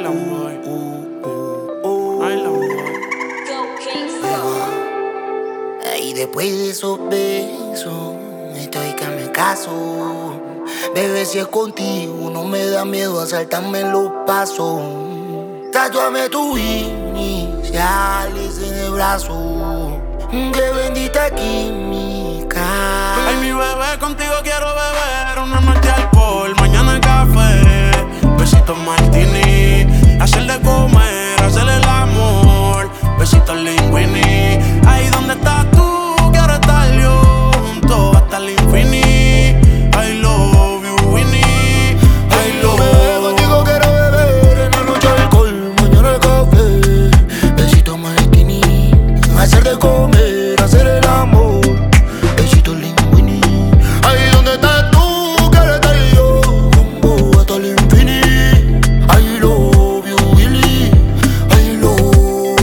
Island Boy. Island Boy. Y después de esos besos, estoy que me caso. Bebé, si es contigo, no me da miedo asaltarme en los pasos. Tatuame tus iniciales en el brazo. Qué bendita química. Ay, mi bebé, contigo quiero beber una noche alcohol, mañana café, besitos martini, hacer de comer, hacer el amor, besitos linguini. Ahí donde estás tú, quiero estar yo, junto hasta el infinito. I love you, Winnie, I love Bebé, contigo quiero beber en la noche alcohol, mañana café, besitos martini, hacer de comer, hacer el amor, besitos linguini. Ahí donde estás tú, quiero estar yo, rumbo hasta el infinito. I love you, Willy, I love.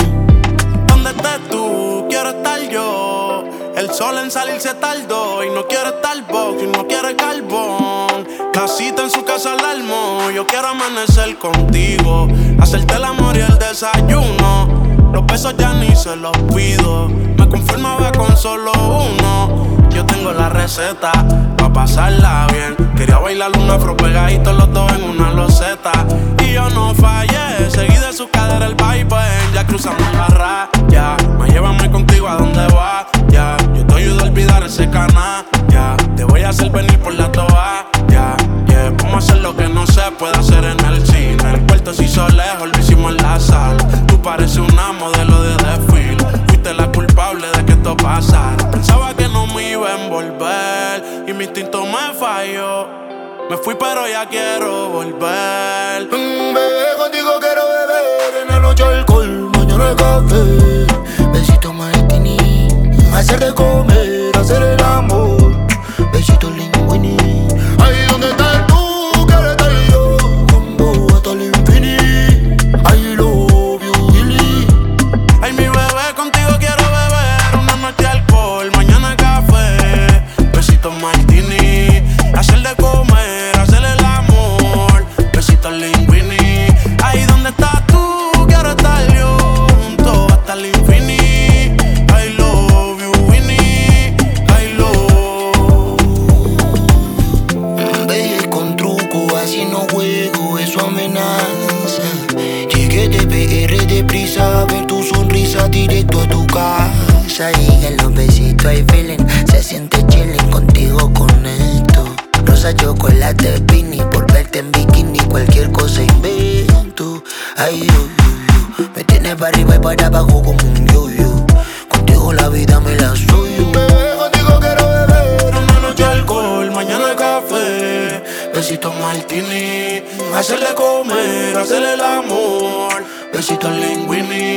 donde estés tú, quiero estar yo. El sol en salirse tardó y no quiere estar box y no quiere carbón. Casita en su casa al almo, yo quiero amanecer contigo, hacerte el amor y el desayuno. Los besos ya ni se los pido, me conformaba con solo uno. Yo tengo la receta pa' pasarla bien. Quería bailar un afro pegaditos los dos en una loseta. Y yo no fallé, seguí de su cadera el vibe. Ya cruzamos la raya, llévame contigo a donde va. Ya, yo te ayudo a olvidar ese canal. Ya, te voy a hacer venir por la toalla. Ya, yeah, vamos a hacer lo que no se puede hacer en el cine. El puerto se hizo lejos, lo hicimos en la sala. Tú pareces una modelo de desfile. Fuiste la culpable de que esto pasara. Pensaba que no me iba a envolver y mi instinto me falló. Me fui pero ya quiero volver. Bebé, contigo quiero beber en la noche alcohol, mañana café, besitos martini, hacer de comer, hacer el amor, besitos linguini. Ahí donde estás tú, quiero estar yo, rumbo hasta el infinito. I love you, Willy. Ay, mi bebé, contigo quiero beber una noche alcohol, mañana café, besitos martini, hacer de comer, hacer el amor, besitos linguini. Ahí donde estás tú, quiero estar yo, junto hasta el infinito. I love you, Winnie, I love. Bebé, con truco, así no juego, eso amenaza. Llegué de PR deprisa, a ver tu sonrisa directo a tu casa. Y en los besitos hay feeling, se siente chilling, contigo conecto. Rosa, chocolate, pini, por verte en bikini, cualquier cosa invento. Ay, me tienes para arriba y para abajo como un yo-yo. Contigo la vida me la suyo. Bebé, contigo quiero beber Una noche alcohol, mañana café, besitos martini, hacerle comer, hacerle el amor, besitos linguini.